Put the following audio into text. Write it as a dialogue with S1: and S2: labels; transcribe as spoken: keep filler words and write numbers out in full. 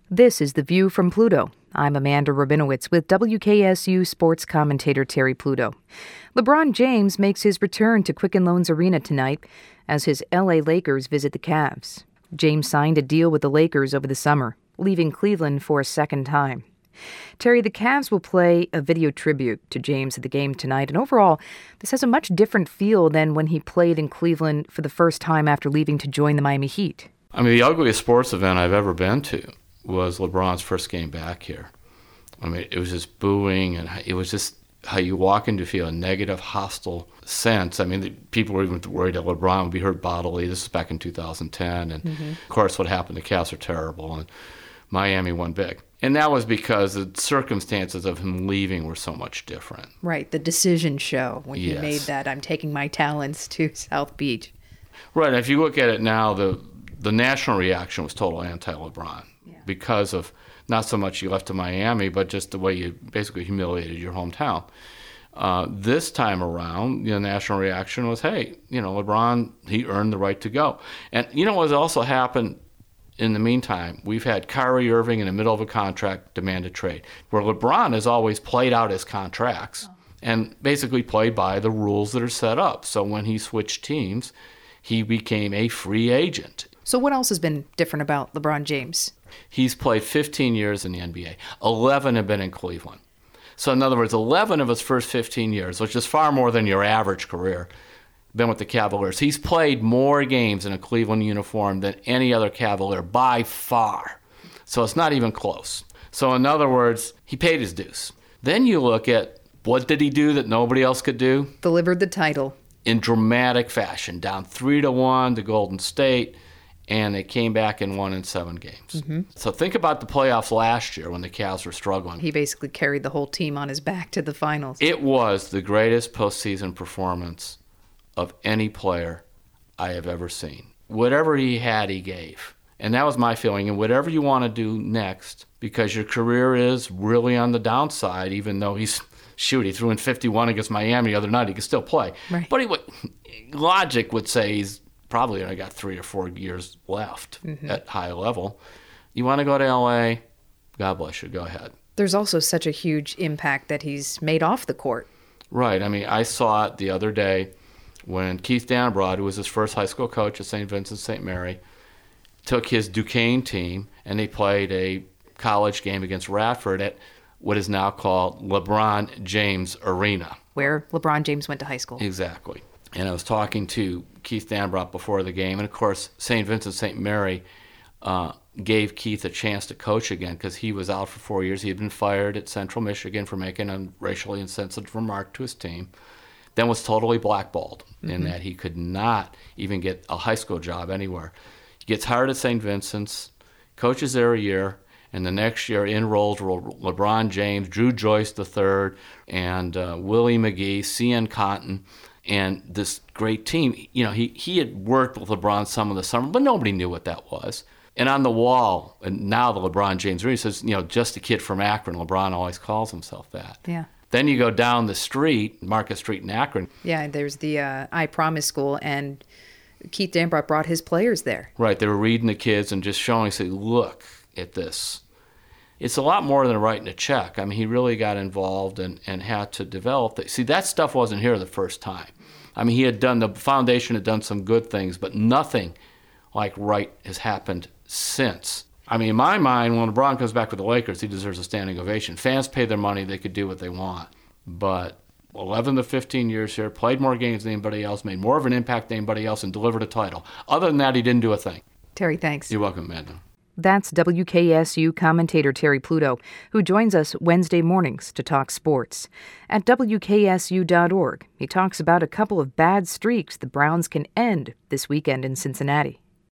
S1: This is The View from Pluto. I'm Amanda Rabinowitz with W K S U sports commentator Terry Pluto. LeBron James makes his return to Quicken Loans Arena tonight as his L A Lakers visit the Cavs. James signed a deal with the Lakers over the summer, leaving Cleveland for a second time. Terry, the Cavs will play a video tribute to James at the game tonight, and overall, this has a much different feel than when he played in Cleveland for the first time after leaving to join the Miami Heat.
S2: I mean, the ugliest sports event I've ever been to was LeBron's first game back here. I mean, it was just booing, and it was just how you walk into feel a negative, hostile sense. I mean, the, people were even worried that LeBron would be hurt bodily. This is back in two thousand ten, and mm-hmm. of course, what happened, the Cavs are terrible, and Miami won big. And that was because the circumstances of him leaving were so much different.
S1: Right, the decision show when
S2: yes.
S1: he made that, I'm taking my talents to South Beach.
S2: Right, and if you look at it now, the the national reaction was total anti-LeBron yeah. because of not so much you left to Miami, but just the way you basically humiliated your hometown. Uh, this time around, the national reaction was, hey, you know, LeBron, he earned the right to go. And you know what also happened in the meantime? We've had Kyrie Irving in the middle of a contract demand a trade, where LeBron has always played out his contracts oh. and basically played by the rules that are set up. So when he switched teams, he became a free agent.
S1: So what else has been different about LeBron James?
S2: He's played fifteen years in the N B A. eleven have been in Cleveland. So in other words, eleven of his first fifteen years, which is far more than your average career, been with the Cavaliers. He's played more games in a Cleveland uniform than any other Cavalier by far. So it's not even close. So in other words, he paid his dues. Then you look at what did he do that nobody else could do?
S1: Delivered the title.
S2: In dramatic fashion, down three to one to Golden State. And they came back and won in seven games. Mm-hmm. So think about the playoffs last year when the Cavs were struggling.
S1: He basically carried the whole team on his back to the finals.
S2: It was the greatest postseason performance of any player I have ever seen. Whatever he had, he gave. And that was my feeling. And whatever you want to do next, because your career is really on the downside, even though he's, shoot, he threw in fifty-one against Miami the other night, he could still play.
S1: Right.
S2: But he would, logic would say he's probably only got three or four years left mm-hmm. at high level. You want to go to L A? God bless you. Go ahead.
S1: There's also such a huge impact that he's made off the court.
S2: Right. I mean, I saw it the other day when Keith Dambrod, who was his first high school coach at Saint Vincent Saint Mary, took his Duquesne team and they played a college game against Radford at what is now called LeBron James Arena.
S1: Where LeBron James went to high school.
S2: Exactly. And I was talking to Keith Dambrod before the game. And, of course, Saint Vincent Saint Mary uh, gave Keith a chance to coach again because he was out for four years. He had been fired at Central Michigan for making a racially insensitive remark to his team. Then was totally blackballed mm-hmm. in that he could not even get a high school job anywhere. He gets hired at Saint Vincent's, coaches there a year, and the next year enrolled LeBron James, Drew Joyce the third, and uh, Willie McGee, C N Cotton, and this great team. You know, he, he had worked with LeBron some of the summer, but nobody knew what that was. And on the wall, and now the LeBron James Arena says, you know, just a kid from Akron. LeBron always calls himself that.
S1: Yeah.
S2: Then you go down the street, Market Street in Akron.
S1: Yeah, there's the uh, I Promise School, and Keith Dambrod brought his players there.
S2: Right. They were reading the kids and just showing, say, look at this. It's a lot more than writing a check. I mean, he really got involved and, and had to develop that. See, that stuff wasn't here the first time. I mean, he had done, the foundation had done some good things, but nothing like right has happened since. I mean, in my mind, when LeBron comes back with the Lakers, he deserves a standing ovation. Fans pay their money, they could do what they want. But eleven to fifteen years here, played more games than anybody else, made more of an impact than anybody else, and delivered a title. Other than that, he didn't do a thing.
S1: Terry, thanks.
S2: You're welcome, Amanda.
S1: That's W K S U commentator Terry Pluto, who joins us Wednesday mornings to talk sports. At W K S U dot org, he talks about a couple of bad streaks the Browns can end this weekend in Cincinnati.